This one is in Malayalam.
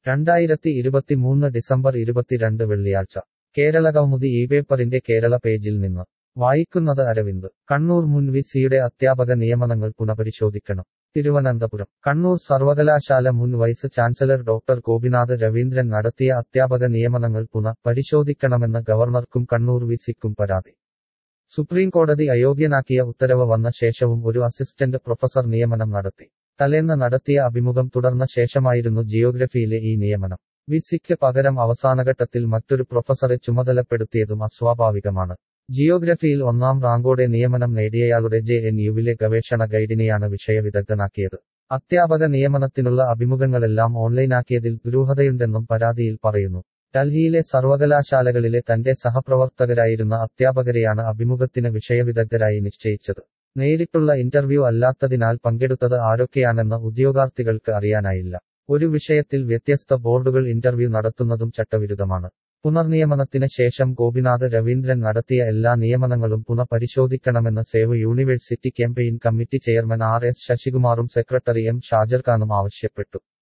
2023 ഡിസംബർ 22 വെള്ളിയാഴ്ച കേരളകൗമുദി ഇപേപ്പറിന്റെ കേരള പേജിൽ നിന്ന് വായിക്കുന്നത് അരവിന്ദ്. കണ്ണൂർ മുൻ വി.സിയുടെ അധ്യാപക നിയമനങ്ങൾ പുനഃപരിശോധിക്കണം. തിരുവനന്തപുരം. കണ്ണൂർ സർവകലാശാല മുൻ vice chancellor doctor Gopinath Raveendran നടത്തിയ അധ്യാപക നിയമനങ്ങൾ പുനഃപരിശോധിക്കണമെന്ന് ഗവർണർക്കും കണ്ണൂർ വി.സിക്കും പരാതി. സുപ്രീംകോടതി അയോഗ്യനാക്കിയ ഉത്തരവ് വന്ന ശേഷവും ഒരു അസിസ്റ്റന്റ് പ്രൊഫസർ നിയമനം നടത്തി. തലേന്ന് നടത്തിയ അഭിമുഖം തുടർന്ന ശേഷമായിരുന്നു ജിയോഗ്രഫിയിലെ ഈ നിയമനം. വി.സിക്ക് പകരം അവസാനഘട്ടത്തിൽ മറ്റൊരു പ്രൊഫസറെ ചുമതലപ്പെടുത്തിയതും അസ്വാഭാവികമാണ്. ജിയോഗ്രഫിയിൽ 1ാം റാങ്കോടെ നിയമനം നേടിയയാളുടെ ജെ.എൻ.യുവിലെ ഗവേഷണ ഗൈഡിനെയാണ് വിഷയവിദഗ്ധനാക്കിയത്. അധ്യാപക നിയമനത്തിനുള്ള അഭിമുഖങ്ങളെല്ലാം ഓൺലൈനാക്കിയതിൽ ദുരൂഹതയുണ്ടെന്നും പരാതിയിൽ പറയുന്നു. ഡൽഹിയിലെ സർവകലാശാലകളിലെ തന്റെ സഹപ്രവർത്തകരായിരുന്ന അധ്യാപകരെയാണ് അഭിമുഖത്തിന് വിഷയവിദഗ്ധരായി നിശ്ചയിച്ചത്. നേരിട്ടുള്ള ഇന്റർവ്യൂ അല്ലാത്തതിനാൽ പങ്കെടുത്തത് ആരൊക്കെയാണെന്ന് ഉദ്യോഗാർത്ഥികൾക്ക് അറിയാനായില്ല. ഒരു വിഷയത്തിൽ വ്യത്യസ്ത ബോർഡുകൾ ഇന്റർവ്യൂ നടത്തുന്നതും ചട്ടവിരുദ്ധമാണ്. പുനർനിയമനത്തിന് ശേഷം ഗോപിനാഥ് രവീന്ദ്രൻ നടത്തിയ എല്ലാ നിയമനങ്ങളും പുനഃപരിശോധിക്കണമെന്ന് save university campaign committee chairman R S. ശശികുമാറും സെക്രട്ടറി എം. ഷാജർഖാനും ആവശ്യപ്പെട്ടു.